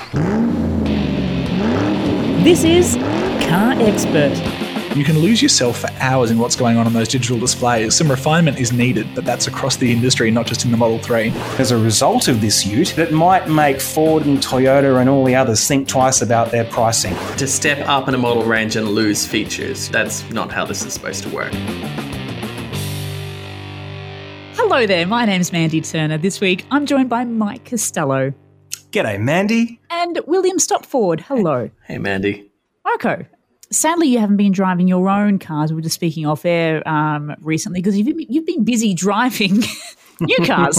This is Car Expert. You can lose yourself for hours in what's going on those digital displays. Some refinement is needed, but that's across the industry, not just in the Model 3. As a result of this ute, it might make Ford and Toyota and all the others think twice about their pricing. To step up in a model range and lose features, that's not how this is supposed to work. Hello there, my name's Mandy Turner. This week I'm joined by Mike Costello. G'day, Mandy. And William Stopford. Hello. Hey, Mandy. Marco, sadly you haven't been driving your own cars. We were just speaking off air recently because you've been busy driving new cars.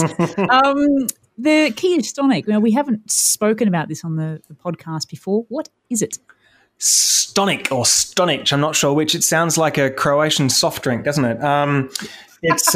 The Kia Stonic, we haven't spoken about this on the podcast before. What is it? Stonic or Stonic, I'm not sure which. It sounds like a Croatian soft drink, doesn't it? It's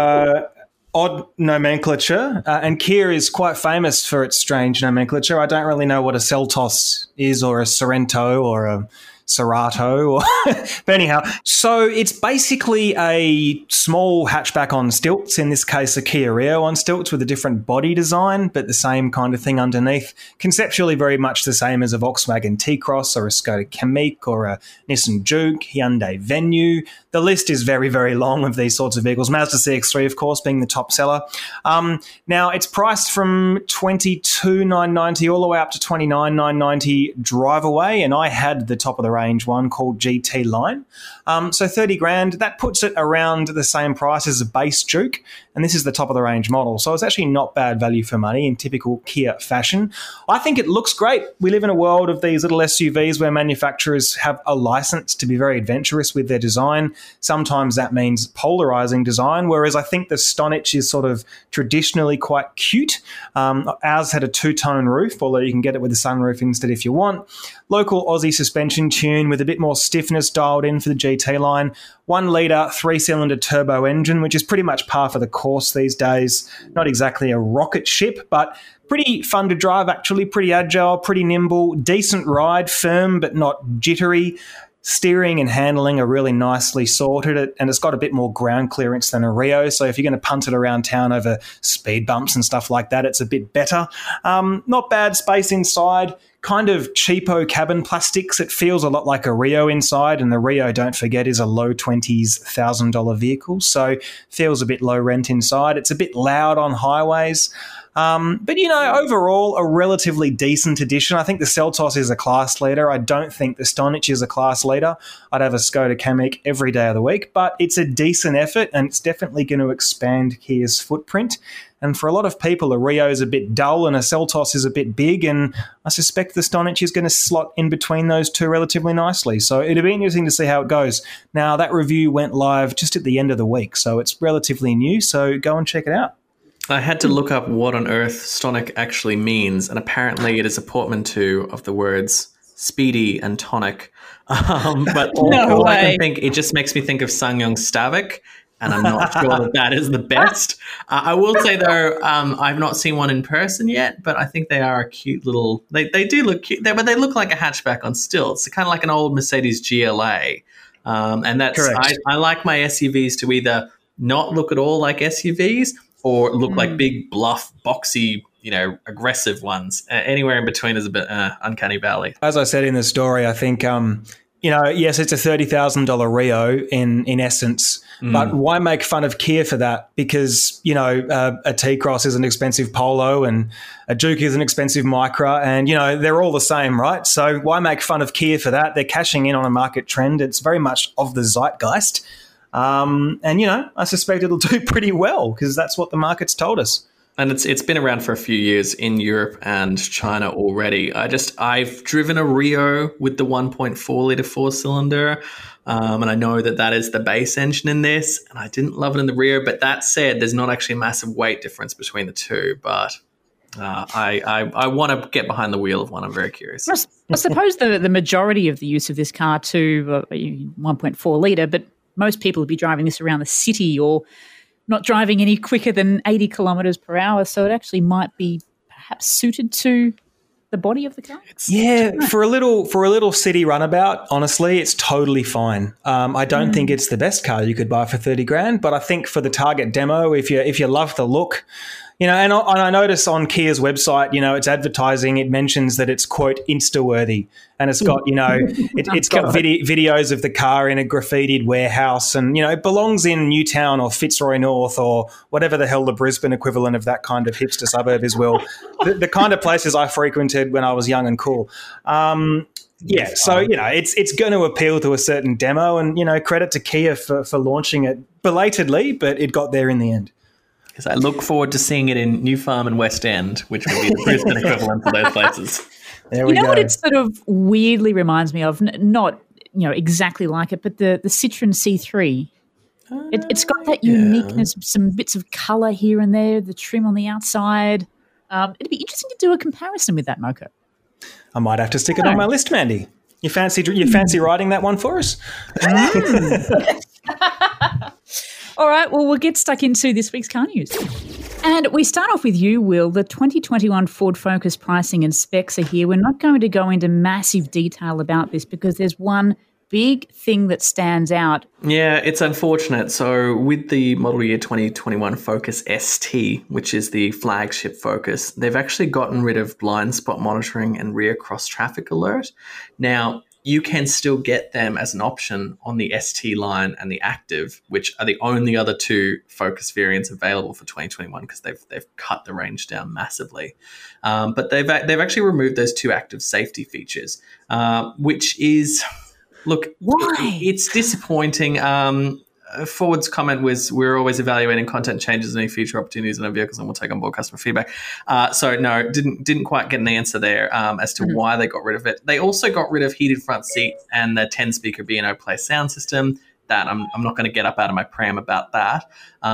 odd nomenclature, and Kia is quite famous for its strange nomenclature. I don't really know what a Seltos is, or a Sorento, or a Cerato, but anyhow, so it's basically a small hatchback on stilts, in this case a Kia Rio on stilts with a different body design, but the same kind of thing underneath. Conceptually very much the same as a Volkswagen T-Cross or a Skoda Kamiq or a Nissan Juke, Hyundai Venue. The list is very, very long of these sorts of vehicles. Mazda CX-3, of course, being the top seller. Now, it's priced from $22,990 all the way up to $29,990 drive away, and I had the top of the range one called GT Line. So $30,000, that puts it around the same price as a base Juke, and this is the top of the range model. So it's actually not bad value for money in typical Kia fashion. I think it looks great. We live in a world of these little SUVs where manufacturers have a license to be very adventurous with their design. Sometimes that means polarizing design, whereas I think the Stonic is sort of traditionally quite cute. Ours had a two-tone roof, although you can get it with a sunroof instead if you want. Local Aussie suspension tune with a bit more stiffness dialed in for the GT line. 1 litre, 3-cylinder turbo engine, which is pretty much par for the course these days. Not exactly a rocket ship, but pretty fun to drive, actually. Pretty agile, pretty nimble, decent ride, firm but not jittery. Steering and handling are really nicely sorted, and it's got a bit more ground clearance than a Rio, so if you're going to punt it around town over speed bumps and stuff like that, it's a bit better. Not bad space inside, kind of cheapo cabin plastics. It feels a lot like a Rio inside, and the Rio, don't forget, is a low 20s $1,000 vehicle, so feels a bit low rent inside. It's a bit loud on highways. But, overall, a relatively decent addition. I think the Seltos is a class leader. I don't think the Stonic is a class leader. I'd have a Skoda Kamiq every day of the week, but it's a decent effort, and it's definitely going to expand Kia's footprint. And for a lot of people, a Rio is a bit dull and a Seltos is a bit big, and I suspect the Stonic is going to slot in between those two relatively nicely. So it'll be interesting to see how it goes. Now, that review went live just at the end of the week, so it's relatively new, so go and check it out. I had to look up what on earth Stonic actually means, and apparently it is a portmanteau of the words speedy and tonic. But all I can think, it just makes me think of Ssangyong Stavik, and I'm not sure that is the best. I will say, though, I've not seen one in person yet, but I think they are a cute little... They do look cute, but they look like a hatchback on stilts. They're kind of like an old Mercedes GLA. And that's... I like my SUVs to either not look at all like SUVs or look like big, bluff, boxy, aggressive ones. Anywhere in between is a bit uncanny valley. As I said in the story, I think, yes, it's a $30,000 Rio in essence, but why make fun of Kia for that? Because, a T-Cross is an expensive Polo and a Juke is an expensive Micra, and, they're all the same, right? So why make fun of Kia for that? They're cashing in on a market trend. It's very much of the zeitgeist. I suspect it'll do pretty well because that's what the market's told us. And it's been around for a few years in Europe and China already. I've driven a Rio with the 1.4 litre 4-cylinder, and I know that is the base engine in this, and I didn't love it in the Rio. But that said, there's not actually a massive weight difference between the two. But I want to get behind the wheel of one. I'm very curious. I suppose the majority of the use of this car too, 1.4 litre, but most people would be driving this around the city or not driving any quicker than 80 kilometres per hour. So it actually might be perhaps suited to the body of the car? For a little city runabout, honestly, it's totally fine. I don't think it's the best car you could buy for $30,000, but I think for the target demo, if you love the look, You know, and I notice on Kia's website, you know, it's advertising, it mentions that it's, quote, Insta-worthy. And it's got, you know, it's got videos of the car in a graffitied warehouse and, you know, it belongs in Newtown or Fitzroy North or whatever the hell the Brisbane equivalent of that kind of hipster suburb is, Will. The kind of places I frequented when I was young and cool. Yeah, so, you know, it's going to appeal to a certain demo and, you know, credit to Kia for launching it belatedly, but it got there in the end. Because I look forward to seeing it in New Farm and West End, which will be the Brisbane equivalent to those places. There we go. You know what it sort of weirdly reminds me of? Not, you know, exactly like it, but the Citroen C3. It's got that uniqueness, some bits of colour here and there, the trim on the outside. It'd be interesting to do a comparison with that, Mocha. I might have to stick it on my list, Mandy. You fancy writing that one for us? All right, well, we'll get stuck into this week's car news. And we start off with you, Will. The 2021 Ford Focus pricing and specs are here. We're not going to go into massive detail about this because there's one big thing that stands out. Yeah, it's unfortunate. So with the model year 2021 Focus ST, which is the flagship Focus, they've actually gotten rid of blind spot monitoring and rear cross traffic alert. Now, you can still get them as an option on the ST line and the Active, which are the only other two Focus variants available for 2021 because they've cut the range down massively. But they've actually removed those two active safety features, which is, look, why? It's disappointing. Ford's comment was, we're always evaluating content changes and any future opportunities in our vehicles and we'll take on board customer feedback. So no, didn't quite get an answer there as to why they got rid of it. They also got rid of heated front seats and the 10-speaker B&O Play sound system. That I'm not going to get up out of my pram about that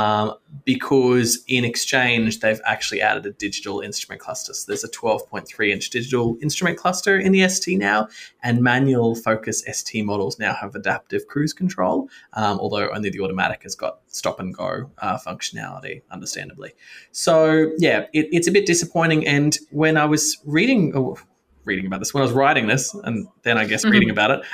because in exchange, they've actually added a digital instrument cluster. So there's a 12.3-inch digital instrument cluster in the ST now, and manual Focus ST models now have adaptive cruise control, although only the automatic has got stop and go functionality, understandably. So yeah, it's a bit disappointing. And when I was reading about this, when I was writing this, and then I guess reading about it,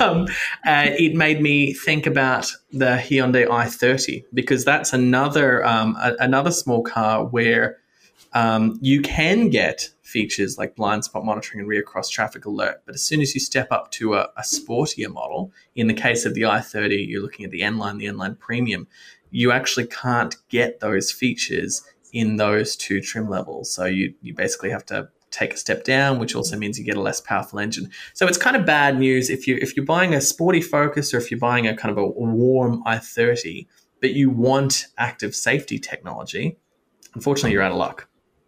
it made me think about the Hyundai i30 because that's another small car where you can get features like blind spot monitoring and rear cross traffic alert, but as soon as you step up to a sportier model, in the case of the i30, you're looking at the N-Line, the N-Line Premium, you actually can't get those features in those two trim levels. So you basically have to take a step down, which also means you get a less powerful engine. So it's kind of bad news if you're buying a sporty Focus or if you're buying a kind of a warm i30, but you want active safety technology. Unfortunately, you're out of luck.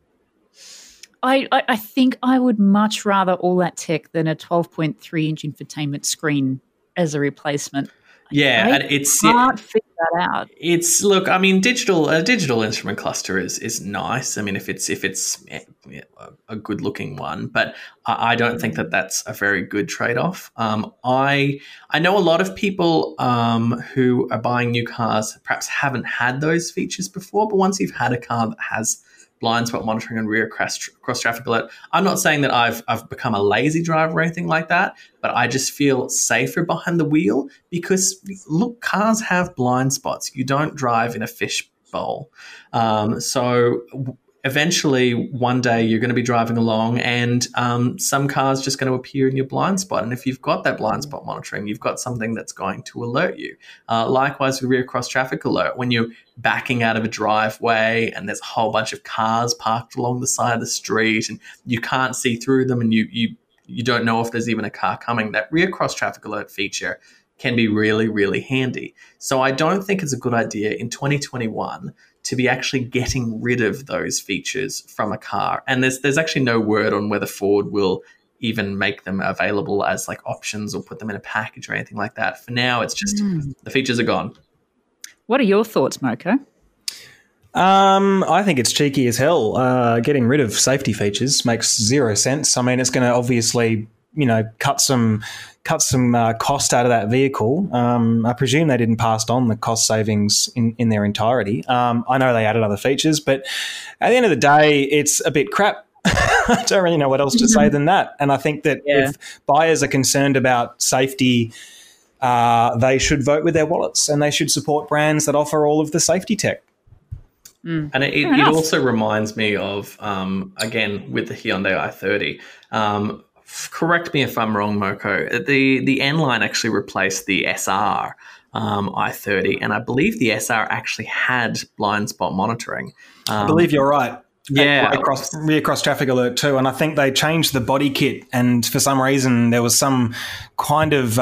I think I would much rather all that tech than a 12.3-inch infotainment screen as a replacement. Yeah, and can't figure that out. It's look. I mean, a digital instrument cluster is nice. I mean, if it's a good looking one, but I don't think that's a very good trade off. I know a lot of people who are buying new cars perhaps haven't had those features before, but once you've had a car that has blind spot monitoring and rear cross traffic alert. I'm not saying that I've become a lazy driver or anything like that, but I just feel safer behind the wheel because, look, cars have blind spots. You don't drive in a fishbowl. So eventually one day you're going to be driving along and some car's just going to appear in your blind spot. And if you've got that blind spot monitoring, you've got something that's going to alert you. Likewise with rear cross traffic alert, when you're backing out of a driveway and there's a whole bunch of cars parked along the side of the street and you can't see through them and you don't know if there's even a car coming, that rear cross traffic alert feature can be really, really handy. So I don't think it's a good idea in 2021 to be actually getting rid of those features from a car. And there's actually no word on whether Ford will even make them available as like options or put them in a package or anything like that. For now, it's just the features are gone. What are your thoughts, Mocha? I think it's cheeky as hell. Getting rid of safety features makes zero sense. I mean, it's going to obviously, cut some cost out of that vehicle. I presume they didn't pass on the cost savings in their entirety. I know they added other features, but at the end of the day, it's a bit crap. I don't really know what else to say than that. And I think that if buyers are concerned about safety, they should vote with their wallets and they should support brands that offer all of the safety tech. And it also reminds me of, again, with the Hyundai i30. Correct me if I'm wrong, Moko. The N-Line actually replaced the SR i30, and I believe the SR actually had blind spot monitoring. I believe you're right. Yeah, rear cross traffic alert too, and I think they changed the body kit, and for some reason there was some kind of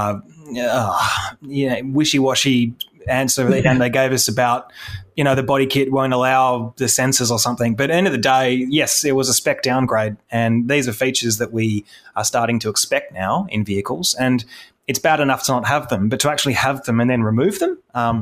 wishy-washy answer and they gave us about the body kit won't allow the sensors or something. But at the end of the day, yes, it was a spec downgrade, and these are features that we are starting to expect now in vehicles, and it's bad enough to not have them, but to actually have them and then remove them,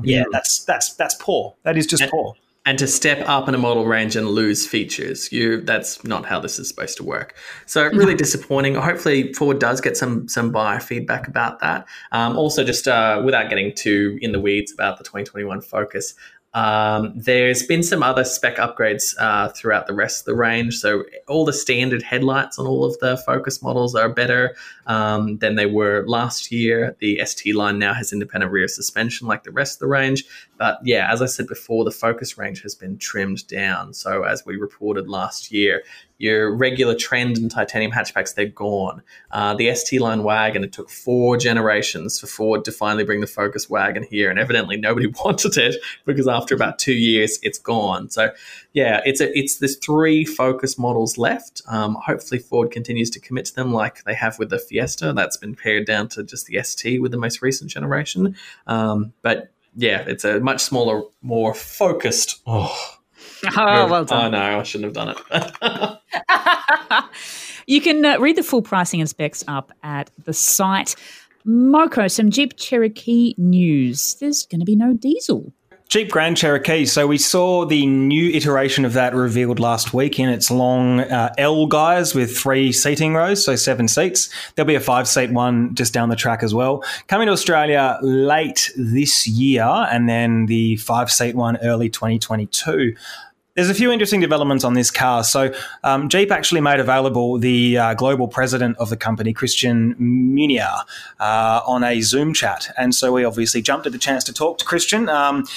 that's poor. That is just poor. And to step up in a model range and lose features, that's not how this is supposed to work. So really disappointing. Hopefully Ford does get some buyer feedback about that. Also, just without getting too in the weeds about the 2021 Focus, there's been some other spec upgrades throughout the rest of the range. So all the standard headlights on all of the Focus models are better than they were last year. The ST line now has independent rear suspension like the rest of the range. But yeah, as I said before, the Focus range has been trimmed down. So as we reported last year, your regular Trend and titanium hatchbacks, they're gone. The ST line wagon, it took 4 generations for Ford to finally bring the Focus wagon here, and evidently nobody wanted it because after about 2 years, it's gone. So yeah, there's 3 Focus models left. Hopefully Ford continues to commit to them like they have with the Fiesta. That's been pared down to just the ST with the most recent generation. But yeah, it's a much smaller, more focused. Oh, well done. Oh, no, I shouldn't have done it. You can read the full pricing and specs up at the site. Moko, some Jeep Cherokee news. There's going to be no diesel. Jeep Grand Cherokee. So we saw the new iteration of that revealed last week in its long L guise with 3 seating rows, so 7 seats. There'll be a 5-seat one just down the track as well. Coming to Australia late this year, and then the 5-seat one early 2022. There's a few interesting developments on this car. So Jeep actually made available the global president of the company, Christian Munier, on a Zoom chat. And so we obviously jumped at the chance to talk to Christian,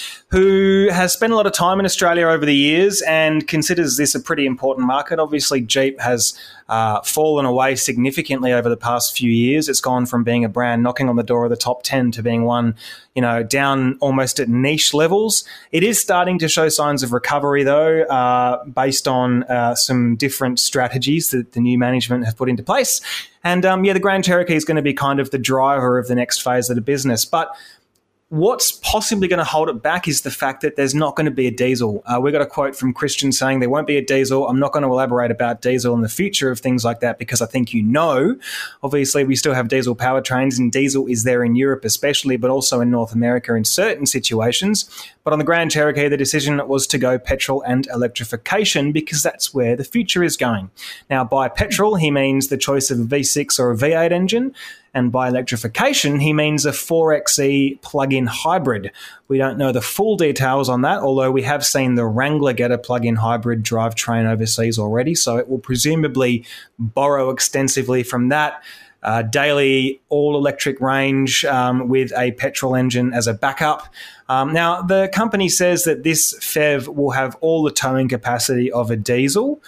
who has spent a lot of time in Australia over the years and considers this a pretty important market. Obviously, Jeep has fallen away significantly over the past few years. It's gone from being a brand knocking on the door of the top 10 to being one, down almost at niche levels. It is starting to show signs of recovery, though, based on some different strategies that the new management have put into place. And, the Grand Cherokee is going to be kind of the driver of the next phase of the business. But what's possibly going to hold it back is the fact that there's not going to be a diesel. We got a quote from Christian saying there won't be a diesel. I'm not going to elaborate about diesel and the future of things like that because I think obviously we still have diesel powertrains and diesel is there in Europe especially, but also in North America in certain situations. But on the Grand Cherokee, the decision was to go petrol and electrification because that's where the future is going. Now, by petrol, he means the choice of a V6 or a V8 engine. And by electrification, he means a 4xe plug-in hybrid. We don't know the full details on that, although we have seen the Wrangler get a plug-in hybrid drivetrain overseas already, so it will presumably borrow extensively from that. Daily all-electric range with a petrol engine as a backup. Now, the company says that this PHEV will have all the towing capacity of a diesel.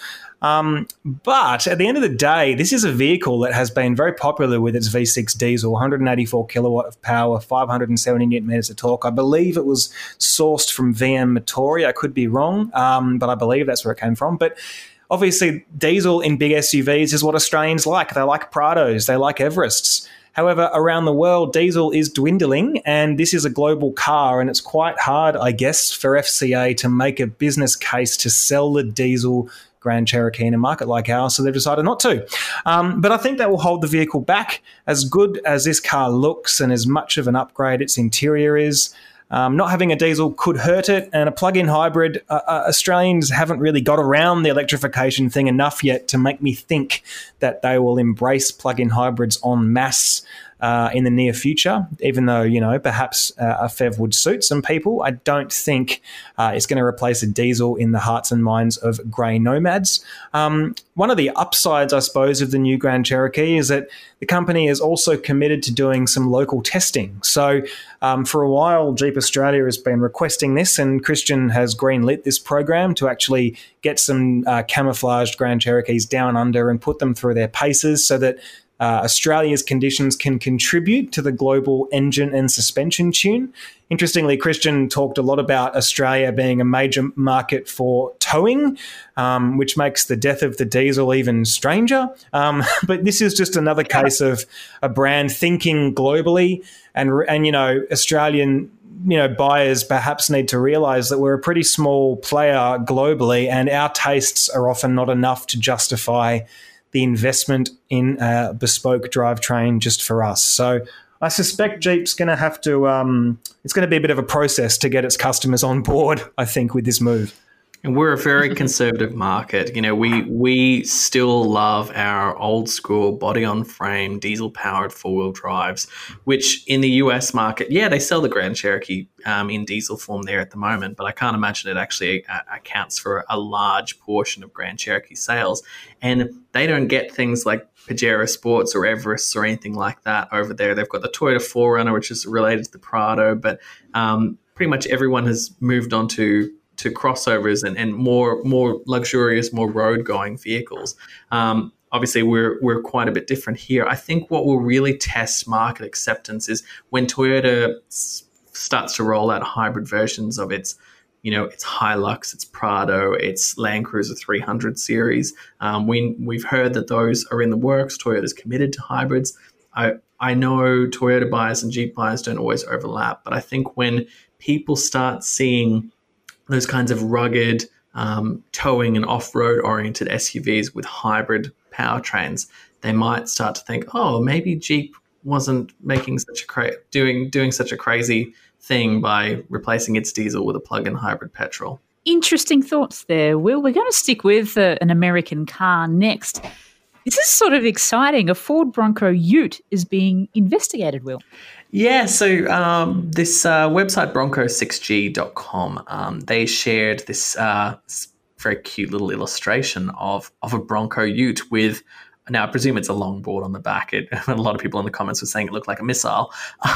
But at the end of the day, this is a vehicle that has been very popular with its V6 diesel, 184 kilowatt of power, 570 newton meters of torque. I believe it was sourced from VM Motori. I could be wrong, but I believe that's where it came from. But obviously, diesel in big SUVs is what Australians like. They like Prados. They like Everests. However, around the world, diesel is dwindling, and this is a global car, and it's quite hard, I guess, for FCA to make a business case to sell the diesel Grand Cherokee in a market like ours, so they've decided not to. But I think that will hold the vehicle back. As good as this car looks and as much of an upgrade its interior is, not having a diesel could hurt it, and a plug-in hybrid, Australians haven't really got around the electrification thing enough yet to make me think that they will embrace plug-in hybrids en masse in the near future, even though, perhaps a PHEV would suit some people. I don't think it's going to replace a diesel in the hearts and minds of grey nomads. One of the upsides, I suppose, of the new Grand Cherokee is that the company is also committed to doing some local testing. So for a while, Jeep Australia has been requesting this, and Christian has greenlit this program to actually get some camouflaged Grand Cherokees down under and put them through their paces so that Australia's conditions can contribute to the global engine and suspension tune. Interestingly, Christian talked a lot about Australia being a major market for towing, which makes the death of the diesel even stranger. But this is just another case of a brand thinking globally, and Australian buyers perhaps need to realise that we're a pretty small player globally, and our tastes are often not enough to justify the investment in a bespoke drivetrain just for us. So I suspect Jeep's going to have to, it's going to be a bit of a process to get its customers on board, I think, with this move. And we're a very conservative market. We still love our old school body on frame, diesel powered 4-wheel drives, which in the US market, they sell the Grand Cherokee in diesel form there at the moment, but I can't imagine it actually accounts for a large portion of Grand Cherokee sales. And they don't get things like Pajero Sports or Everest or anything like that over there. They've got the Toyota 4Runner, which is related to the Prado, but pretty much everyone has moved on to crossovers and more luxurious, more road-going vehicles. Obviously, we're quite a bit different here. I think what will really test market acceptance is when Toyota starts to roll out hybrid versions of its Hilux, its Prado, its Land Cruiser 300 series. We've heard that those are in the works. Toyota's committed to hybrids. I know Toyota buyers and Jeep buyers don't always overlap, but I think when people start seeing those kinds of rugged towing and off-road oriented SUVs with hybrid powertrains, they might start to think, oh, maybe Jeep wasn't making such a doing such a crazy thing by replacing its diesel with a plug-in hybrid petrol. Interesting thoughts there, Will. We're going to stick with an American car next. This is sort of exciting. A Ford Bronco Ute is being investigated, Will. Yeah, so this website, bronco6g.com, they shared this very cute little illustration of a Bronco Ute with, now I presume it's a longboard on the back. A lot of people in the comments were saying it looked like a missile.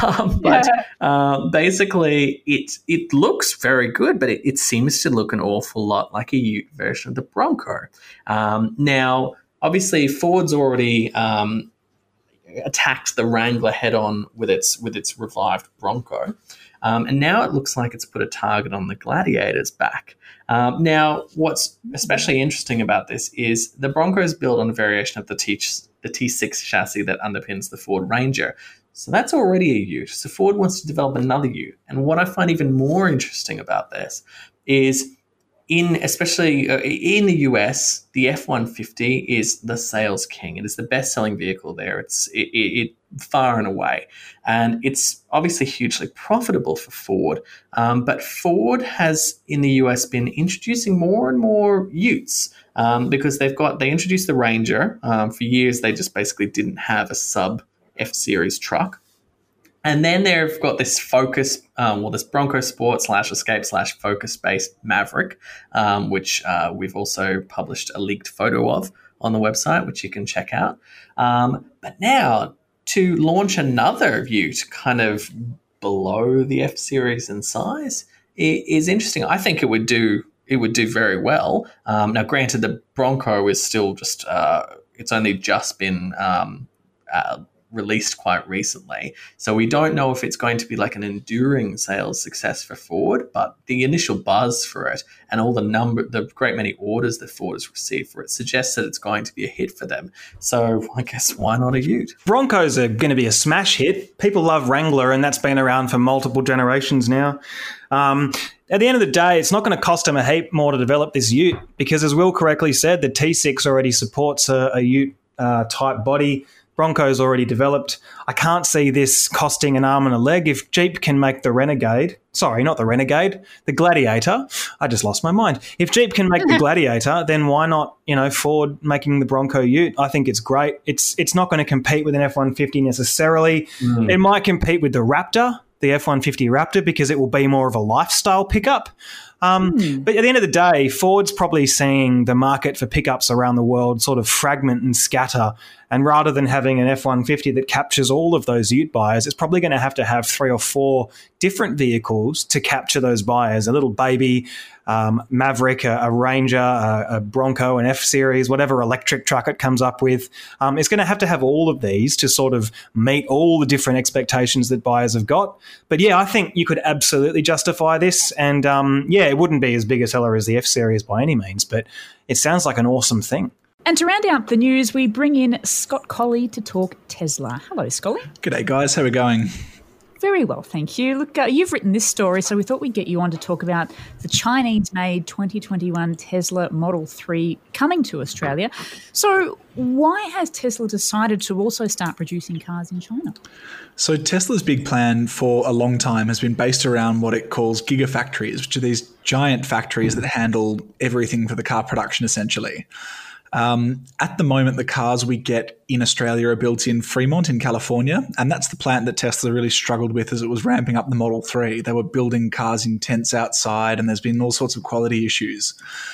Basically, it looks very good, but it seems to look an awful lot like a Ute version of the Bronco. Now, obviously, Ford's already attacked the Wrangler head-on with its revived Bronco. And now it looks like it's put a target on the Gladiator's back. Now, what's especially interesting about this is the Bronco is built on a variation of the T6 chassis that underpins the Ford Ranger. So that's already a Ute. So Ford wants to develop another Ute. And what I find even more interesting about this is especially in the US, the F-150 is the sales king. It is the best-selling vehicle there. It far and away. And it's obviously hugely profitable for Ford. But Ford has, in the US, been introducing more and more Utes because they introduced the Ranger. For years, they just basically didn't have a sub F-Series truck. And then they've got this Focus, this Bronco Sport /Escape /Focus-based Maverick, which we've also published a leaked photo of on the website, which you can check out. But now, to launch another Ute kind of below the F-Series in size is interesting. I think it would do very well. Now, granted, the Bronco is still just it's only just been released quite recently. So we don't know if it's going to be like an enduring sales success for Ford, but the initial buzz for it and all the great many orders that Ford has received for it suggests that it's going to be a hit for them. So I guess why not a Ute? Broncos are going to be a smash hit. People love Wrangler, and that's been around for multiple generations now. At the end of the day, it's not going to cost them a heap more to develop this Ute because, as Will correctly said, the T6 already supports a Ute type body. Bronco's already developed. I can't see this costing an arm and a leg. If Jeep can make the Renegade, sorry, not the Renegade, the Gladiator. I just lost my mind. If Jeep can make the Gladiator, then why not, Ford making the Bronco Ute? I think it's great. It's not going to compete with an F-150 necessarily. It might compete with the Raptor, the F-150 Raptor, because it will be more of a lifestyle pickup. But at the end of the day, Ford's probably seeing the market for pickups around the world sort of fragment and scatter. And rather than having an F-150 that captures all of those ute buyers, it's probably going to have 3 or 4 different vehicles to capture those buyers. A little baby Maverick, a Ranger, a Bronco, an F-Series, whatever electric truck it comes up with. It's going to have all of these to sort of meet all the different expectations that buyers have got. But yeah, I think you could absolutely justify this. And it wouldn't be as big a seller as the F-Series by any means, but it sounds like an awesome thing. And to round out the news, we bring in Scott Colley to talk Tesla. Hello, Scully. G'day, guys. How are we going? Very well, thank you. Look, you've written this story, so we thought we'd get you on to talk about the Chinese-made 2021 Tesla Model 3 coming to Australia. So why has Tesla decided to also start producing cars in China? So Tesla's big plan for a long time has been based around what it calls gigafactories, which are these giant factories that handle everything for the car production, essentially. At the moment, the cars we get in Australia are built in Fremont in California, and that's the plant that Tesla really struggled with as it was ramping up the Model 3. They were building cars in tents outside, and there's been all sorts of quality issues.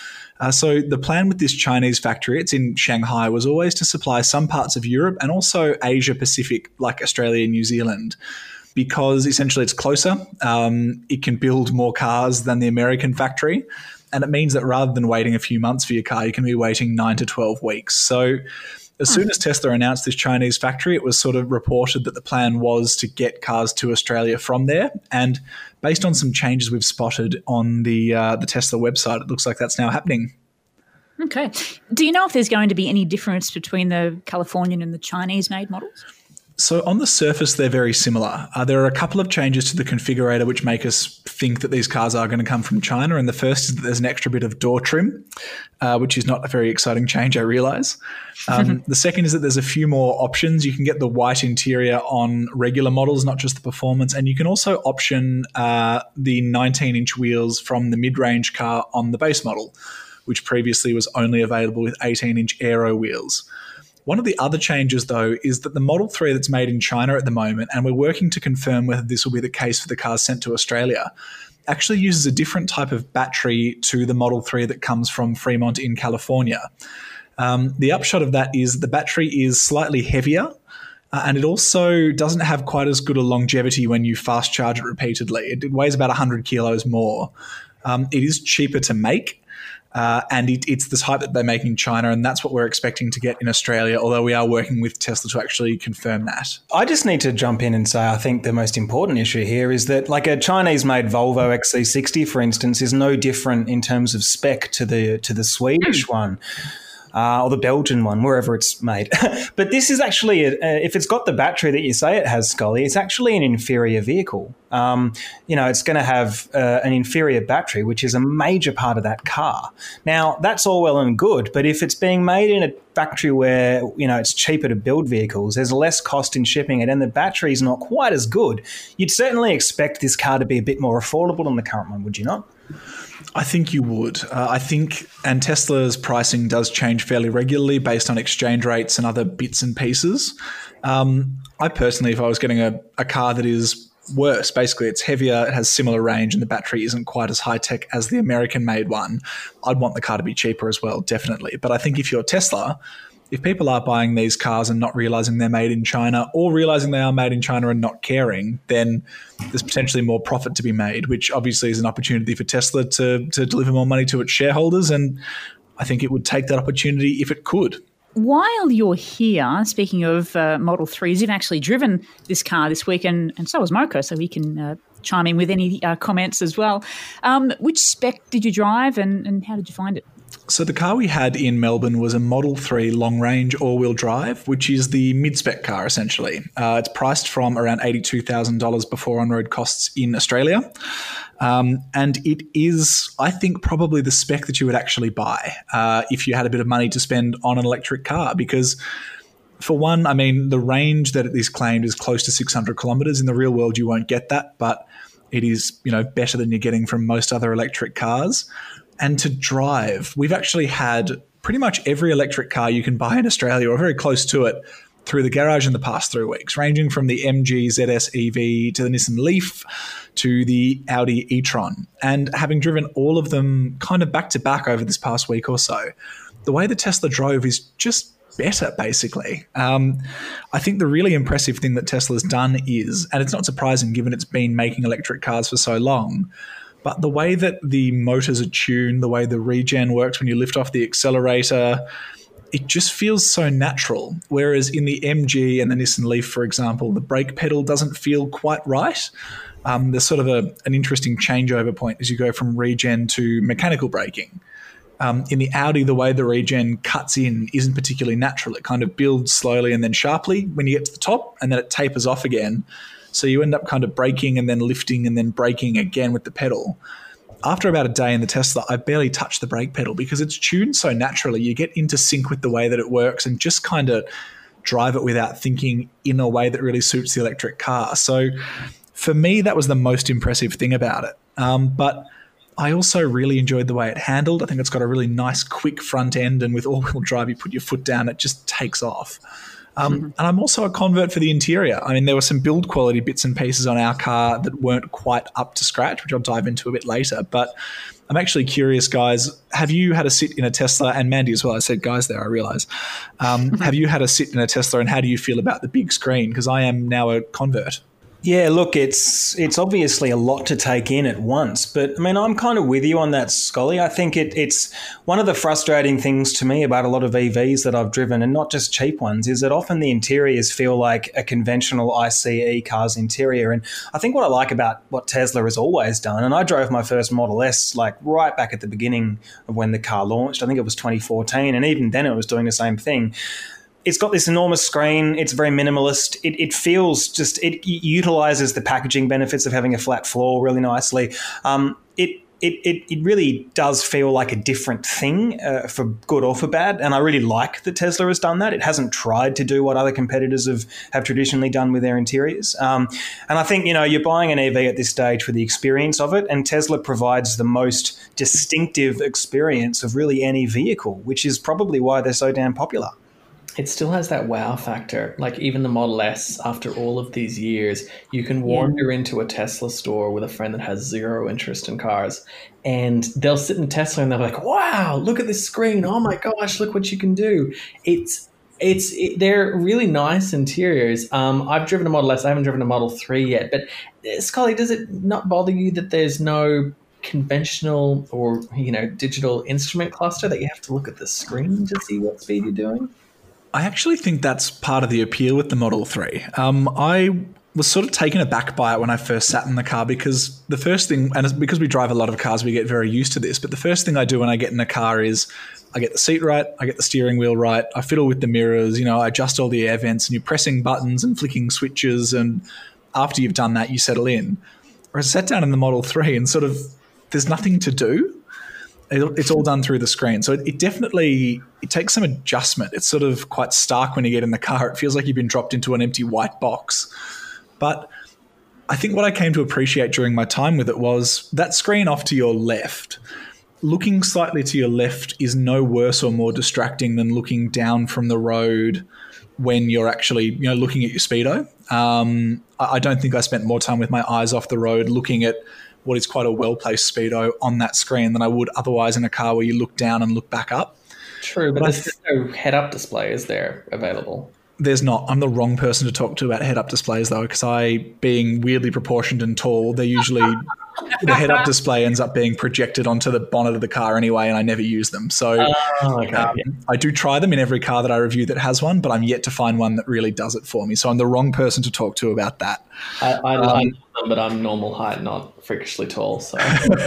So the plan with this Chinese factory, it's in Shanghai, was always to supply some parts of Europe and also Asia Pacific, like Australia and New Zealand, because essentially it's closer. It can build more cars than the American factory. And it means that rather than waiting a few months for your car, you can be waiting 9 to 12 weeks. So as soon as Tesla announced this Chinese factory, it was sort of reported that the plan was to get cars to Australia from there. And based on some changes we've spotted on the Tesla website, it looks like that's now happening. Okay. Do you know if there's going to be any difference between the Californian and the Chinese-made models? So on the surface, they're very similar. There are a couple of changes to the configurator which make us think that these cars are going to come from China. And the first is that there's an extra bit of door trim, which is not a very exciting change, I realise. The second is that there's a few more options. You can get the white interior on regular models, not just the performance. And you can also option the 19-inch wheels from the mid-range car on the base model, which previously was only available with 18-inch aero wheels. One of the other changes, though, is that the Model 3 that's made in China at the moment, and we're working to confirm whether this will be the case for the cars sent to Australia, actually uses a different type of battery to the Model 3 that comes from Fremont in California. The upshot of that is the battery is slightly heavier, and it also doesn't have quite as good a longevity when you fast charge it repeatedly. It weighs about 100 kilos more. It is cheaper to make. And it's the type that they make in China, and that's what we're expecting to get in Australia, although we are working with Tesla to actually confirm that. I just need to jump in and say I think the most important issue here is that like a Chinese-made Volvo XC60, for instance, is no different in terms of spec to the Swedish one. Or the Belgian one, wherever it's made. But this is actually, if it's got the battery that you say it has, Scully, it's actually an inferior vehicle. It's going to have an inferior battery, which is a major part of that car. Now, that's all well and good, but if it's being made in a factory where, it's cheaper to build vehicles, there's less cost in shipping it, and the battery's not quite as good, you'd certainly expect this car to be a bit more affordable than the current one, would you not? I think you would. And Tesla's pricing does change fairly regularly based on exchange rates and other bits and pieces. I personally, if I was getting a car that is worse, basically it's heavier, it has similar range, and the battery isn't quite as high-tech as the American-made one, I'd want the car to be cheaper as well, definitely. But I think if you're Tesla, if people are buying these cars and not realizing they're made in China, or realizing they are made in China and not caring, then there's potentially more profit to be made, which obviously is an opportunity for Tesla to deliver more money to its shareholders. And I think it would take that opportunity if it could. While you're here, speaking of Model 3s, you've actually driven this car this week, and so has Moko, so we can chime in with any comments as well. Which spec did you drive, and how did you find it? So the car we had in Melbourne was a Model 3 long-range all-wheel drive, which is the mid-spec car, essentially. It's priced from around $82,000 before on-road costs in Australia. And it is, I think, probably the spec that you would actually buy if you had a bit of money to spend on an electric car, because For one, I mean, the range that it is claimed is close to 600 kilometers. In the real world, you won't get that, but it is, better than you're getting from most other electric cars. And to drive, we've actually had pretty much every electric car you can buy in Australia, or very close to it, through the garage in the past 3 weeks, ranging from the MG ZS EV to the Nissan Leaf to the Audi e-tron. And having driven all of them kind of back to back over this past week or so, the way the Tesla drove is just better, basically. I think the really impressive thing that Tesla's done is, and it's not surprising given it's been making electric cars for so long, but the way that the motors are tuned, the way the regen works when you lift off the accelerator, it just feels so natural. Whereas in the MG and the Nissan Leaf, for example, the brake pedal doesn't feel quite right. There's sort of an interesting changeover point as you go from regen to mechanical braking. In the Audi, the way the regen cuts in isn't particularly natural. It kind of builds slowly and then sharply when you get to the top, and then it tapers off again. So you end up kind of braking and then lifting and then braking again with the pedal. After about a day in the Tesla, I barely touch the brake pedal because it's tuned so naturally. You get into sync with the way that it works and just kind of drive it without thinking in a way that really suits the electric car. So for me, that was the most impressive thing about it. But I also really enjoyed the way it handled. I think it's got a really nice, quick front end, and with all-wheel drive, you put your foot down, it just takes off. And I'm also a convert for the interior. I mean, there were some build quality bits and pieces on our car that weren't quite up to scratch, which I'll dive into a bit later. But I'm actually curious, guys, have you had a sit in a Tesla? And Mandy as well, I said guys there, I realise. Have you had a sit in a Tesla, and how do you feel about the big screen? Because I am now a convert. Yeah, look, it's obviously a lot to take in at once, but I mean, I'm kind of with you on that, Scully. I think it's one of the frustrating things to me about a lot of EVs that I've driven, and not just cheap ones, is that often the interiors feel like a conventional ICE car's interior. And I think what I like about what Tesla has always done, and I drove my first Model S like right back at the beginning of when the car launched. I think it was 2014, and even then it was doing the same thing. It's got this enormous screen. It's very minimalist. It feels just, it utilizes the packaging benefits of having a flat floor really nicely. It really does feel like a different thing for good or for bad. And I really like that Tesla has done that. It hasn't tried to do what other competitors have traditionally done with their interiors. And I think, you're buying an EV at this stage for the experience of it. And Tesla provides the most distinctive experience of really any vehicle, which is probably why they're so damn popular. It still has that wow factor. Like even the Model S, after all of these years, you can wander into a Tesla store with a friend that has zero interest in cars, and they'll sit in Tesla and they're like, wow, look at this screen. Oh my gosh, look what you can do. They're really nice interiors. I've driven a Model S. I haven't driven a Model 3 yet. But Scully, does it not bother you that there's no conventional or digital instrument cluster, that you have to look at the screen to see what speed you're doing? I actually think that's part of the appeal with the Model 3. I was sort of taken aback by it when I first sat in the car, because the first thing, and because we drive a lot of cars, we get very used to this, but the first thing I do when I get in a car is I get the seat right, I get the steering wheel right, I fiddle with the mirrors, I adjust all the air vents, and you're pressing buttons and flicking switches, and after you've done that, you settle in. Whereas I sat down in the Model 3 and sort of there's nothing to do. It's all done through the screen. So it definitely takes some adjustment. It's sort of quite stark when you get in the car. It feels like you've been dropped into an empty white box. But I think what I came to appreciate during my time with it was that screen off to your left. Looking slightly to your left is no worse or more distracting than looking down from the road when you're actually looking at your speedo. I don't think I spent more time with my eyes off the road looking at what is quite a well-placed speedo on that screen than I would otherwise in a car where you look down and look back up. True, but there's no head-up display, is there, available? There's not. I'm the wrong person to talk to about head-up displays, though, because being weirdly proportioned and tall, they're usually the head-up display ends up being projected onto the bonnet of the car anyway, and I never use them. So I do try them in every car that I review that has one, but I'm yet to find one that really does it for me. So I'm the wrong person to talk to about that. I like them, but I'm normal height, not freakishly tall. So,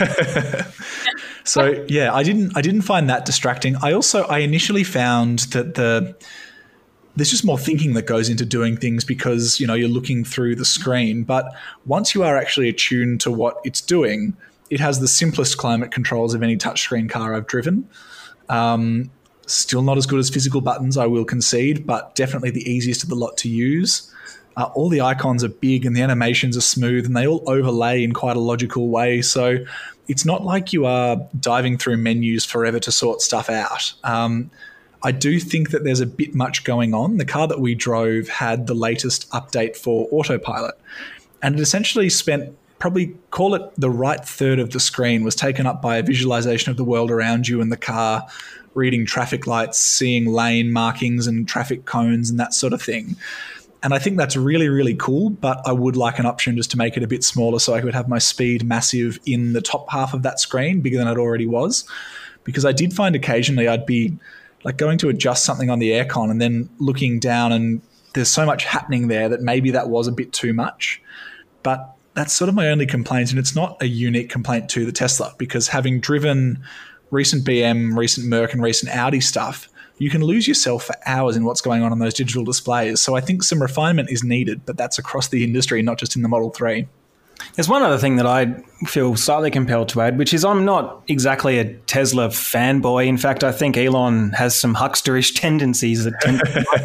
so yeah, I didn't find that distracting. I initially found that there's just more thinking that goes into doing things because, you're looking through the screen. But once you are actually attuned to what it's doing, it has the simplest climate controls of any touchscreen car I've driven. Still not as good as physical buttons, I will concede, but definitely the easiest of the lot to use. All the icons are big and the animations are smooth and they all overlay in quite a logical way. So it's not like you are diving through menus forever to sort stuff out. I do think that there's a bit much going on. The car that we drove had the latest update for autopilot, and it essentially spent probably, call it the right third of the screen was taken up by a visualization of the world around you in the car, reading traffic lights, seeing lane markings and traffic cones and that sort of thing. And I think that's really, really cool, but I would like an option just to make it a bit smaller so I could have my speed massive in the top half of that screen, bigger than it already was. Because I did find occasionally I'd be like going to adjust something on the aircon and then looking down and there's so much happening there that maybe that was a bit too much. But that's sort of my only complaint, and it's not a unique complaint to the Tesla, because having driven recent BM, recent Merc and recent Audi stuff, you can lose yourself for hours in what's going on those digital displays. So I think some refinement is needed, but that's across the industry, not just in the Model 3. There's one other thing that I feel slightly compelled to add, which is I'm not exactly a Tesla fanboy. In fact, I think Elon has some hucksterish tendencies that tend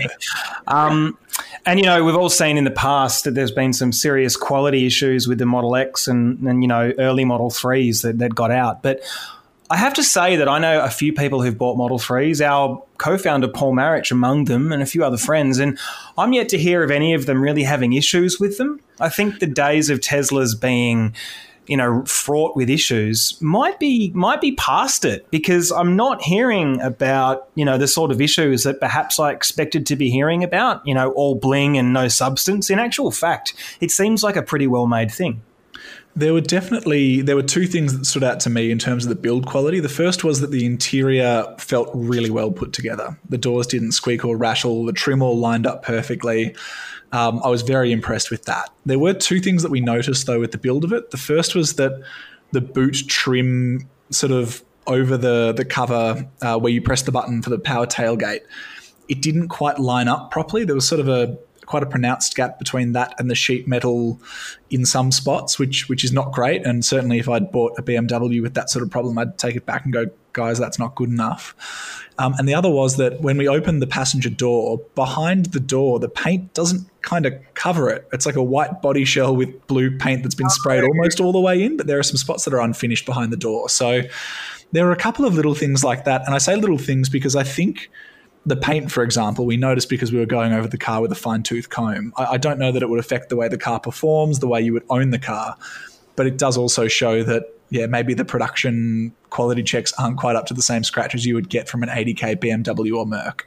to and, you know, we've all seen in the past that there's been some serious quality issues with the Model X and you know, early Model 3s that got out. But I have to say that I know a few people who've bought Model 3s, our co-founder Paul Marich among them and a few other friends, and I'm yet to hear of any of them really having issues with them. I think the days of Teslas being, you know, fraught with issues might be past it, because I'm not hearing about, you know, the sort of issues that perhaps I expected to be hearing about, you know, all bling and no substance. In actual fact, it seems like a pretty well-made thing. There were two things that stood out to me in terms of the build quality. The first was that the interior felt really well put together. The doors didn't squeak or rattle. The trim all lined up perfectly. I was very impressed with that. There were two things that we noticed, though, with the build of it. The first was that the boot trim sort of over the cover where you press the button for the power tailgate, it didn't quite line up properly. There was sort of quite a pronounced gap between that and the sheet metal in some spots, which is not great. And certainly if I'd bought a BMW with that sort of problem, I'd take it back and go, guys, that's not good enough. And the other was that when we opened the passenger door, behind the door, the paint doesn't kind of cover it. It's like a white body shell with blue paint that's been sprayed almost all the way in, but there are some spots that are unfinished behind the door. So there are a couple of little things like that. And I say little things because I think the paint, for example, we noticed because we were going over the car with a fine-tooth comb. I don't know that it would affect the way the car performs, the way you would own the car, but it does also show that, yeah, maybe the production quality checks aren't quite up to the same scratch as you would get from an 80K BMW or Merc.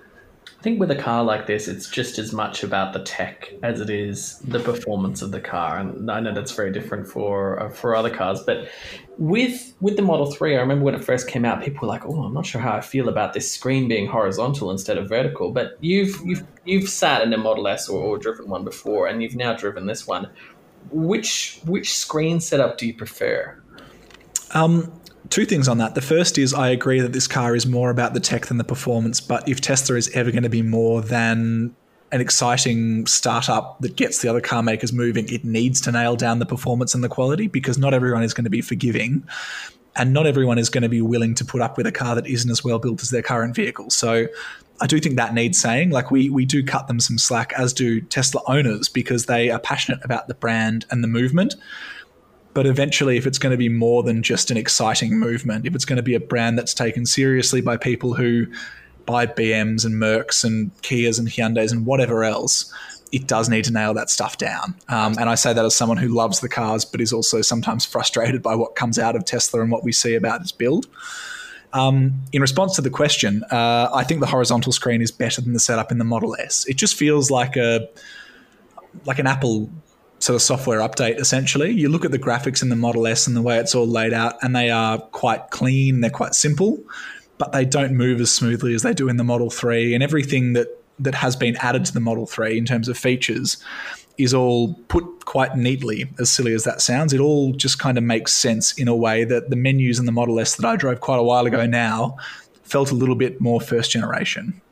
I think with a car like this, it's just as much about the tech as it is the performance of the car. And I know that's very different for other cars. But with the Model 3, I remember when it first came out, people were like, oh, I'm not sure how I feel about this screen being horizontal instead of vertical. But you've sat in a Model S or driven one before, and you've now driven this one. Which screen setup do you prefer? Two things on that. The first is I agree that this car is more about the tech than the performance, but if Tesla is ever going to be more than an exciting startup that gets the other car makers moving, it needs to nail down the performance and the quality, because not everyone is going to be forgiving and not everyone is going to be willing to put up with a car that isn't as well built as their current vehicle. So I do think that needs saying. Like we do cut them some slack, as do Tesla owners, because they are passionate about the brand and the movement. But eventually, if it's going to be more than just an exciting movement, if it's going to be a brand that's taken seriously by people who buy BMs and Mercs and Kias and Hyundais and whatever else, it does need to nail that stuff down. And I say that as someone who loves the cars, but is also sometimes frustrated by what comes out of Tesla and what we see about its build. In response to the question, I think the horizontal screen is better than the setup in the Model S. It just feels like an Apple sort of software update, essentially. You look at the graphics in the Model S and the way it's all laid out, and they are quite clean, they're quite simple, but they don't move as smoothly as they do in the Model 3. And everything that has been added to the Model 3 in terms of features is all put quite neatly, as silly as that sounds. It all just kind of makes sense in a way that the menus in the Model S that I drove quite a while ago now felt a little bit more first generation.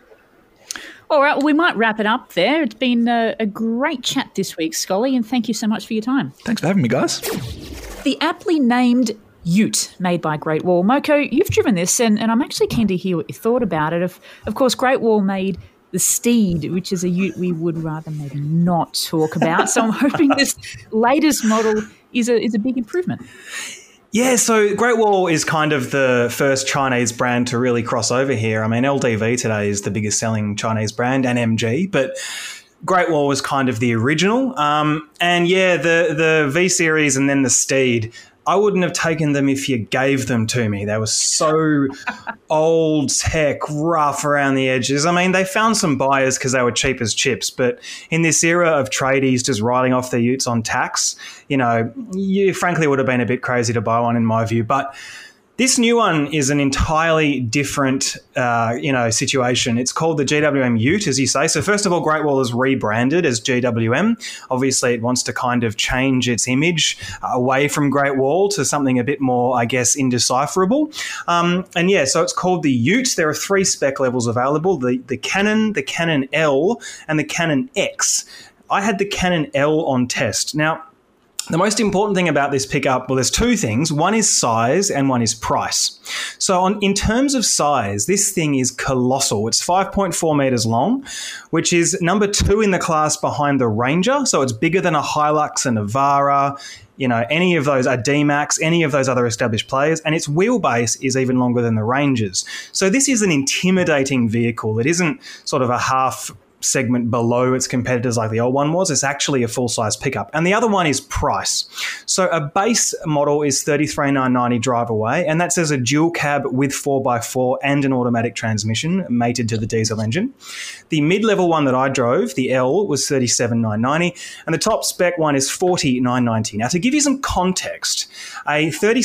All right, well, we might wrap it up there. It's been a great chat this week, Scully, and thank you so much for your time. Thanks for having me, guys. The aptly named ute made by Great Wall. Moko, you've driven this, and I'm actually keen to hear what you thought about it. Of course, Great Wall made the Steed, which is a ute we would rather maybe not talk about. So I'm hoping this latest model is a big improvement. Yeah, so Great Wall is kind of the first Chinese brand to really cross over here. I mean, LDV today is the biggest selling Chinese brand, and MG, but Great Wall was kind of the original. And yeah, the V Series and then the Steed, I wouldn't have taken them if you gave them to me. They were so old tech, rough around the edges. I mean, they found some buyers because they were cheap as chips. But in this era of tradies just riding off their utes on tax, you frankly would have been a bit crazy to buy one in my view. But this new one is an entirely different, situation. It's called the GWM Ute, as you say. So first of all, Great Wall is rebranded as GWM. Obviously, it wants to kind of change its image away from Great Wall to something a bit more, I guess, indecipherable. So it's called the Ute. There are 3 spec levels available: the Canon, the Canon L, and the Canon X. I had the Canon L on test. Now, the most important thing about this pickup, well, there's 2 things. One is size and one is price. So in terms of size, this thing is colossal. It's 5.4 meters long, which is number 2 in the class behind the Ranger. So it's bigger than a Hilux, a Navara, any of those, a D-Max, any of those other established players, and its wheelbase is even longer than the Rangers. So this is an intimidating vehicle. It isn't sort of a half segment below its competitors like the old one was. It's actually a full-size pickup. And the other one is price. So a base model is $33,990 drive away, and that says a dual cab with 4x4 and an automatic transmission mated to the diesel engine. The mid-level one that I drove, the L, was $37,990, and the top spec one is $40,990. Now, to give you some context, a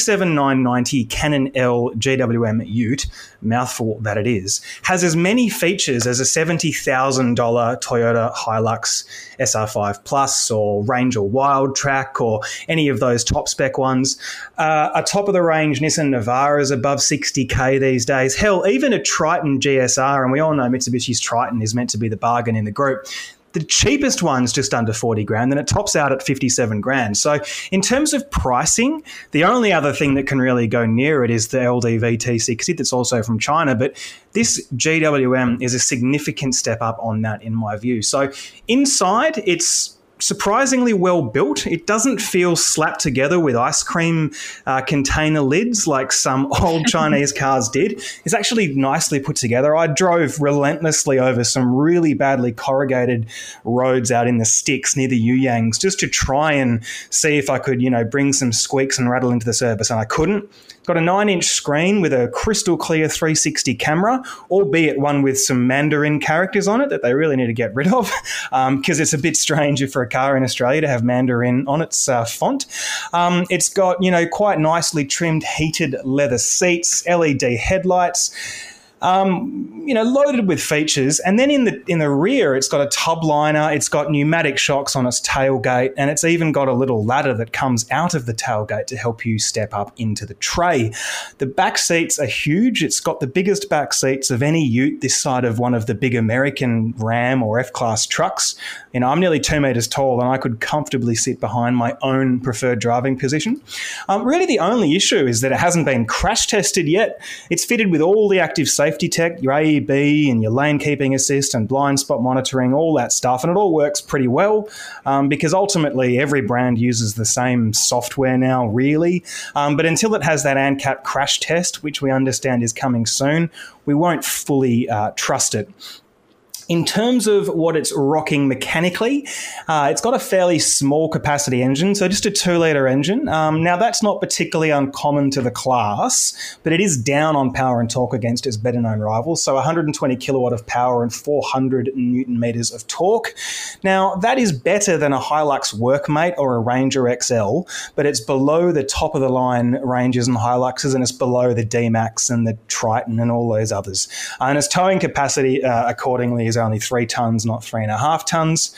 $37,990 Canon L GWM Ute, mouthful that it is, has as many features as a $70,000 Toyota Hilux SR5 Plus or Ranger Wildtrak or any of those top spec ones. A top-of-the-range Nissan Navara is above $60,000 these days. Hell, even a Triton GSR, and we all know Mitsubishi's Triton is meant to be the bargain in the group. The cheapest one's just under $40,000, and it tops out at $57,000. So in terms of pricing, the only other thing that can really go near it is the LDV T60 that's also from China, but this GWM is a significant step up on that in my view. So inside, it's surprisingly well built. It doesn't feel slapped together with ice cream container lids like some old Chinese cars did. It's actually nicely put together. I drove relentlessly over some really badly corrugated roads out in the sticks near the Yuyangs just to try and see if I could, bring some squeaks and rattle into the surface, and I couldn't. Got a 9-inch screen with a crystal clear 360 camera, albeit one with some Mandarin characters on it that they really need to get rid of because it's a bit strange for a car in Australia to have Mandarin on its font. It's got, quite nicely trimmed heated leather seats, LED headlights, loaded with features. And then in the rear, it's got a tub liner, it's got pneumatic shocks on its tailgate, and it's even got a little ladder that comes out of the tailgate to help you step up into the tray. The back seats are huge. It's got the biggest back seats of any ute this side of one of the big American Ram or F-Class trucks. I'm nearly 2 meters tall, and I could comfortably sit behind my own preferred driving position. Really, the only issue is that it hasn't been crash tested yet. It's fitted with all the active safety tech, your AEB and your lane keeping assist and blind spot monitoring, all that stuff, and it all works pretty well because ultimately every brand uses the same software now, really. But until it has that ANCAP crash test, which we understand is coming soon, we won't fully trust it. In terms of what it's rocking mechanically, it's got a fairly small capacity engine, so just a 2-litre engine. Now, that's not particularly uncommon to the class, but it is down on power and torque against its better-known rivals, so 120 kilowatt of power and 400 newton meters of torque. Now, that is better than a Hilux Workmate or a Ranger XL, but it's below the top-of-the-line Rangers and Hiluxes, and it's below the D-Max and the Triton and all those others. And its towing capacity, accordingly, is is only 3 tonnes, not 3.5 tonnes.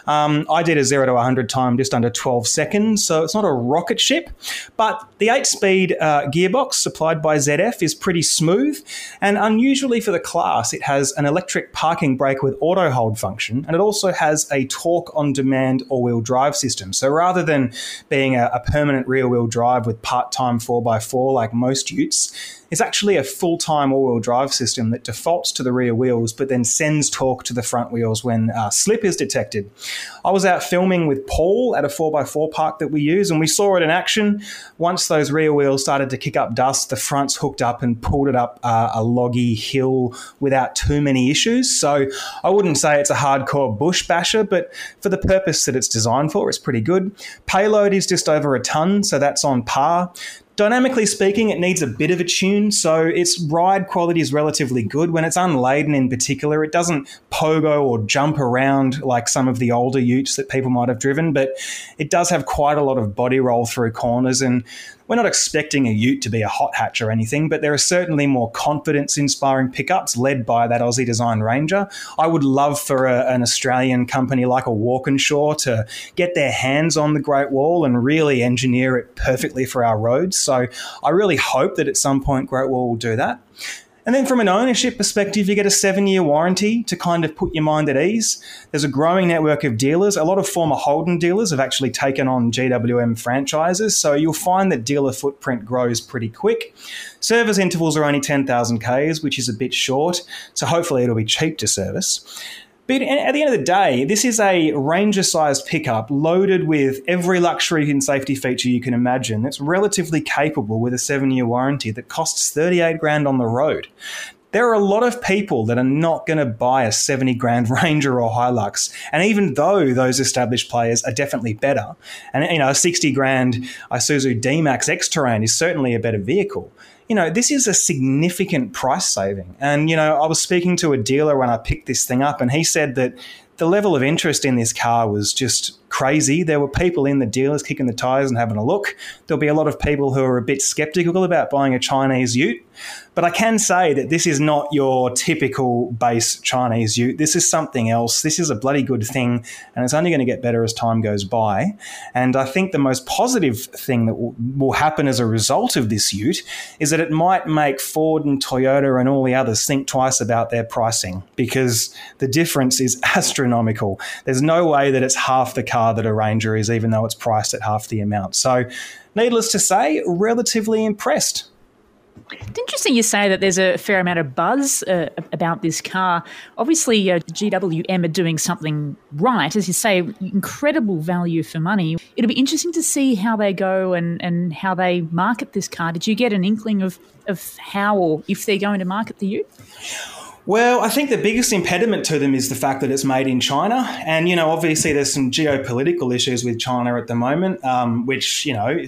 I did a 0 to 100 time just under 12 seconds, so it's not a rocket ship. But the 8-speed gearbox supplied by ZF is pretty smooth, and unusually for the class, it has an electric parking brake with auto hold function, and it also has a torque-on-demand all-wheel drive system. So rather than being a permanent rear-wheel drive with part-time 4x4 like most utes, it's actually a full-time all-wheel drive system that defaults to the rear wheels but then sends torque to the front wheels when slip is detected. I was out filming with Paul at a 4x4 park that we use, and we saw it in action. Once those rear wheels started to kick up dust, the fronts hooked up and pulled it up a loggy hill without too many issues. So I wouldn't say it's a hardcore bush basher, but for the purpose that it's designed for, it's pretty good. Payload is just over a tonne, so that's on par. Dynamically speaking, it needs a bit of a tune, so its ride quality is relatively good. When it's unladen in particular, it doesn't pogo or jump around like some of the older utes that people might have driven, but it does have quite a lot of body roll through corners, and we're not expecting a ute to be a hot hatch or anything, but there are certainly more confidence-inspiring pickups led by that Aussie design Ranger. I would love for an Australian company like a Walkinshaw to get their hands on the Great Wall and really engineer it perfectly for our roads. So I really hope that at some point Great Wall will do that. And then from an ownership perspective, you get a 7-year warranty to kind of put your mind at ease. There's a growing network of dealers. A lot of former Holden dealers have actually taken on GWM franchises, so you'll find that dealer footprint grows pretty quick. Service intervals are only 10,000 Ks, which is a bit short, so hopefully it'll be cheap to service. But at the end of the day, this is a Ranger-sized pickup loaded with every luxury and safety feature you can imagine. It's relatively capable with a 7-year warranty that costs $38,000 on the road. There are a lot of people that are not going to buy a $70,000 Ranger or Hilux, and even though those established players are definitely better, and a $60,000 Isuzu D-Max X-Terrain is certainly a better vehicle, this is a significant price saving. And, I was speaking to a dealer when I picked this thing up, and he said that the level of interest in this car was just crazy. There were people in the dealers kicking the tires and having a look. There'll be a lot of people who are a bit skeptical about buying a Chinese ute. But I can say that this is not your typical base Chinese ute. This is something else. This is a bloody good thing, and it's only going to get better as time goes by. And I think the most positive thing that will happen as a result of this ute is that it might make Ford and Toyota and all the others think twice about their pricing, because the difference is astronomical. There's no way that it's half the car that a Ranger is, even though it's priced at half the amount. So, needless to say, relatively impressed. It's interesting you say that there's a fair amount of buzz about this car. Obviously, GWM are doing something right. As you say, incredible value for money. It'll be interesting to see how they go and how they market this car. Did you get an inkling of how or if they're going to market the ute? Well, I think the biggest impediment to them is the fact that it's made in China. And, obviously there's some geopolitical issues with China at the moment, which,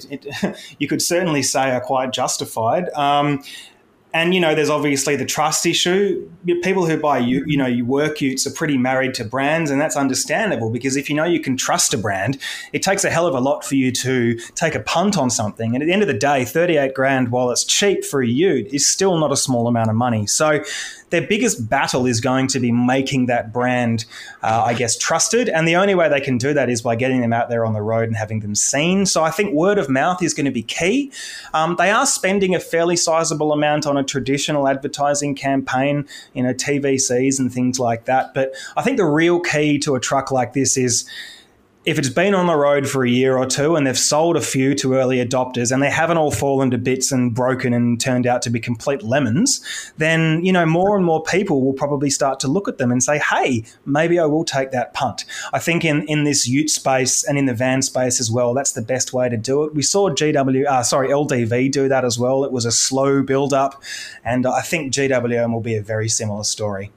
you could certainly say are quite justified. And, there's obviously the trust issue. People who buy, work utes are pretty married to brands, and that's understandable because if you can trust a brand, it takes a hell of a lot for you to take a punt on something. And at the end of the day, $38,000, while it's cheap for a ute, is still not a small amount of money. So their biggest battle is going to be making that brand, trusted. And the only way they can do that is by getting them out there on the road and having them seen. So I think word of mouth is going to be key. They are spending a fairly sizable amount on a traditional advertising campaign, TVCs and things like that. But I think the real key to a truck like this is if it's been on the road for a year or two and they've sold a few to early adopters and they haven't all fallen to bits and broken and turned out to be complete lemons, then, more and more people will probably start to look at them and say, hey, maybe I will take that punt. I think in this ute space and in the van space as well, that's the best way to do it. We saw LDV do that as well. It was a slow build up, and I think GWM will be a very similar story.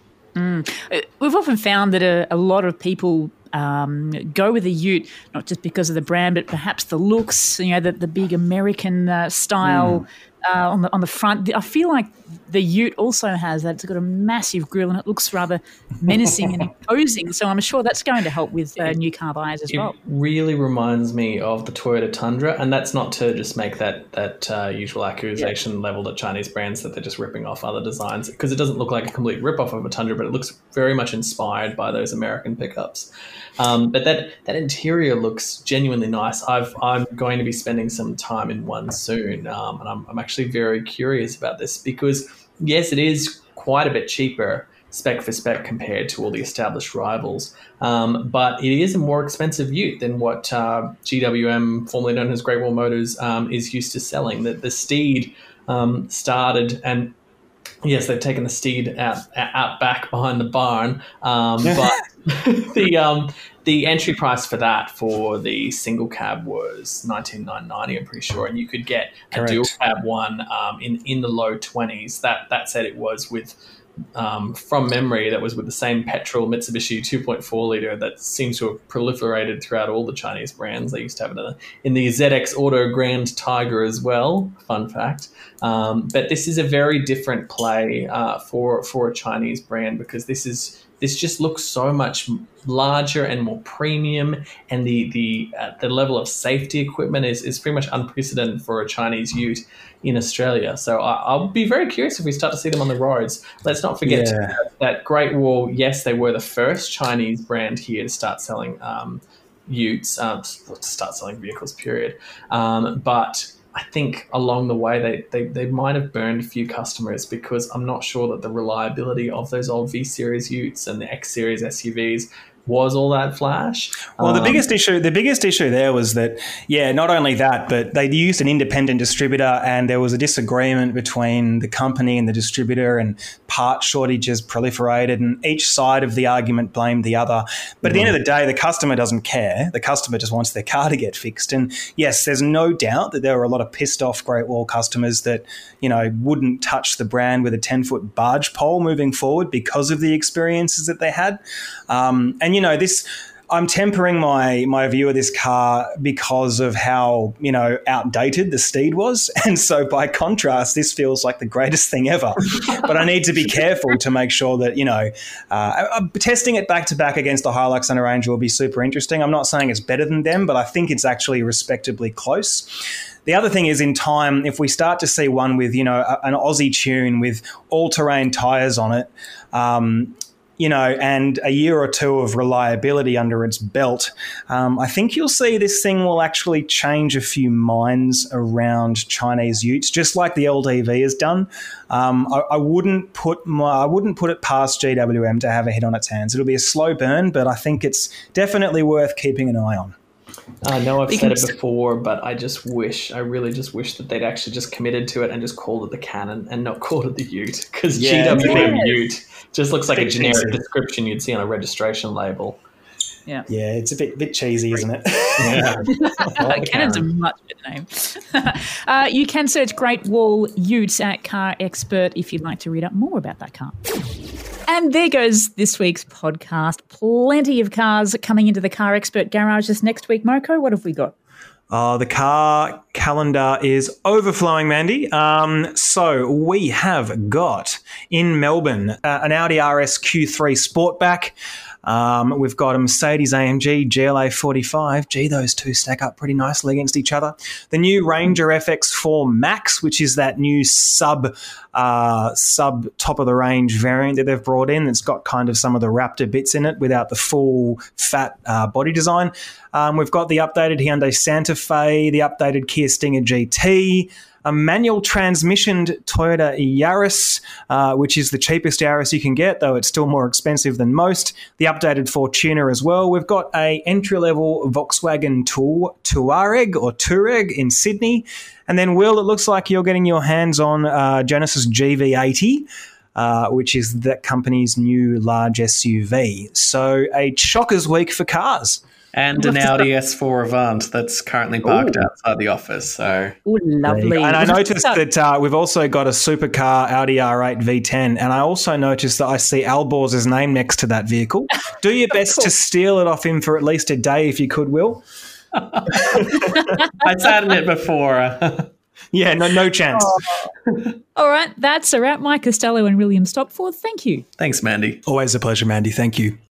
We've often found that a lot of people go with a ute, not just because of the brand, but perhaps the looks, the big American style on the front. I feel like the Ute also has that. It's got a massive grille and it looks rather menacing and imposing. So I'm sure that's going to help with new car buyers as well. It really reminds me of the Toyota Tundra, and that's not to just make that usual accusation leveled at Chinese brands that they're just ripping off other designs, because it doesn't look like a complete rip-off of a Tundra, but it looks very much inspired by those American pickups. But that interior looks genuinely nice. I'm going to be spending some time in one soon, and I'm actually very curious about this because, yes, it is quite a bit cheaper spec for spec compared to all the established rivals, but it is a more expensive Ute than what GWM, formerly known as Great Wall Motors, is used to selling. The Steed started, and yes, they've taken the Steed out back behind the barn, but the entry price for that for the single cab was $19,990, I'm pretty sure, and you could get a dual cab one in the low 20s. That said, it was with from memory, that was with the same petrol Mitsubishi 2.4 litre that seems to have proliferated throughout all the Chinese brands. They used to have it in the ZX Auto Grand Tiger as well, fun fact. But this is a very different play for a Chinese brand, because this just looks so much larger and more premium, and the level of safety equipment is pretty much unprecedented for a Chinese Ute in Australia. So I'll be very curious if we start to see them on the roads. Let's not forget that Great Wall, yes, they were the first Chinese brand here to start selling Utes, start selling vehicles, period. But I think along the way they might have burned a few customers, because I'm not sure that the reliability of those old V-Series Utes and the X-Series SUVs was all that flash. Well, the biggest issue there was that, not only that, but they used an independent distributor, and there was a disagreement between the company and the distributor, and part shortages proliferated, and each side of the argument blamed the other. But at the end of the day, the customer doesn't care. The customer just wants their car to get fixed. And yes, there's no doubt that there were a lot of pissed off Great Wall customers that, wouldn't touch the brand with a 10-foot barge pole moving forward because of the experiences that they had. I'm tempering my view of this car because of how, outdated the Steed was. And so by contrast, this feels like the greatest thing ever. But I need to be careful to make sure that, testing it back to back against the Hilux and a Ranger will be super interesting. I'm not saying it's better than them, but I think it's actually respectably close. The other thing is, in time, if we start to see one with, an Aussie tune with all-terrain tyres on it, and a year or two of reliability under its belt, I think you'll see this thing will actually change a few minds around Chinese Utes, just like the LDV has done. I wouldn't put it past GWM to have a hit on its hands. It'll be a slow burn, but I think it's definitely worth keeping an eye on. I know I've said it before, but I really just wish that they'd actually just committed to it and just called it the Cannon and not called it the Ute, because GWM Ute just looks like a generic description you'd see on a registration label. Yeah, it's a bit cheesy, isn't it? Yeah. Cannon's a much better name. You can search Great Wall Utes at Car Expert if you'd like to read up more about that car. And there goes this week's podcast. Plenty of cars coming into the Car Expert garage this next week. Moko, what have we got? The car calendar is overflowing, Mandy. So we have got in Melbourne an Audi RS Q3 Sportback. We've got a Mercedes AMG GLA 45. Gee, those two stack up pretty nicely against each other. The new Ranger FX4 Max, which is that new sub top of the range variant that they've brought in. It's got kind of some of the Raptor bits in it without the full fat body design. We've got the updated Hyundai Santa Fe, the updated Kia Stinger GT, a manual transmissioned Toyota Yaris, which is the cheapest Yaris you can get, though it's still more expensive than most. The updated Fortuner as well. We've got a entry-level Volkswagen Touareg in Sydney. And then, Will, it looks like you're getting your hands on Genesis GV80, which is that company's new large SUV. So a chockers week for cars. And an Audi S4 Avant that's currently parked outside the office. So, lovely. And I noticed that we've also got a supercar Audi R8 V10. And I also noticed that I see Albor's name next to that vehicle. Do your best to steal it off him for at least a day if you could, Will. I sat in it before. Yeah, no chance. All right, that's a wrap. Mike Costello and William Stopforth, thank you. Thanks, Mandy. Always a pleasure, Mandy. Thank you.